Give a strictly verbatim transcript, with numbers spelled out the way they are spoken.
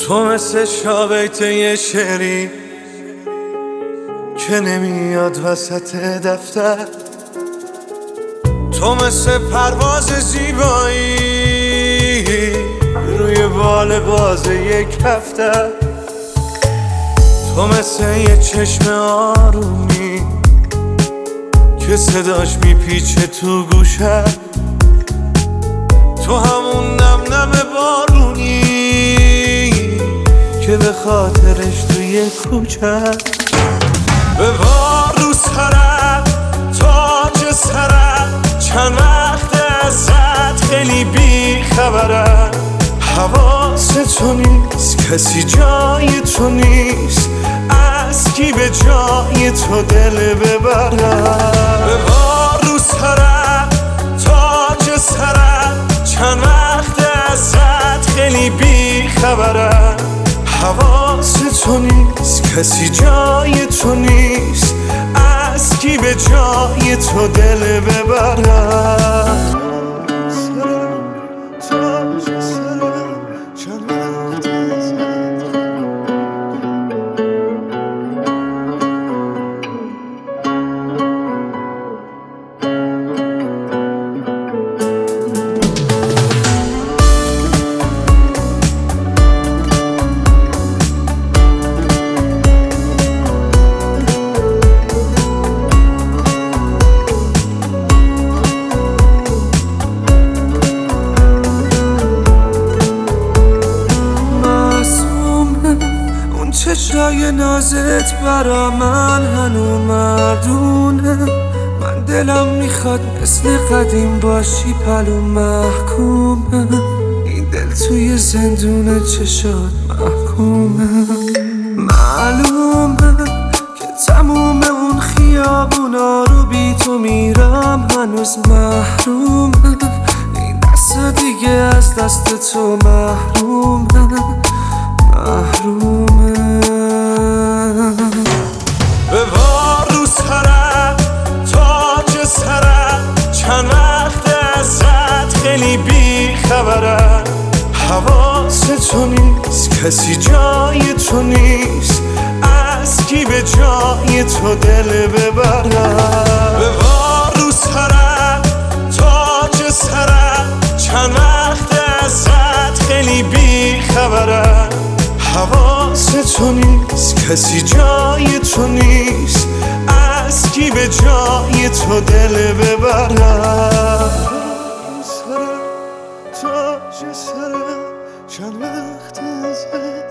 تو مثل شابیت یه شعری که نمیاد وسط دفتر، تو مثل پرواز زیبایی روی بال باز یک هفته، تو مثل یه چشم آرومی که صداش میپیچه تو گوشه، تو همون نم نم بارونی که به خاطرش توی کوچه ببار رو سرم تاج سرم، چند وقت ازت خیلی بی خبرم، حواس تو نیست کسی جای تو نیست، از کی به جای تو دل ببرم. ببار رو سرم تاج سرم، چند وقت ازت خیلی بی خبرم، حواس تو نیست کسی جای تو نیست، از کی به جای تو دل ببرم. چشای نازت برا من هنو مردونه، من دلم میخواد مثل قدیم باشی پلو محکومه، این دل توی زندون چشات محکومه، معلومه که تموم اون خیابونا رو بی تو میرم هنوز محرومه، این دست دیگه از دست تو محرومه محرومه. ببار رو سرم تاج سرم، چند وقت ازت خیلی بی خبرم، حواس تو نیست کسی جای تو نیست، از کی به جای تو دل ببرم. ببار رو سرم تاج سرم، چند وقت ازت خیلی بی خبرم، حواس تو نیست کسی جای تو نیست، از کی به جای تو دل ببرم. سرم تاج سرم، چند وقت ازت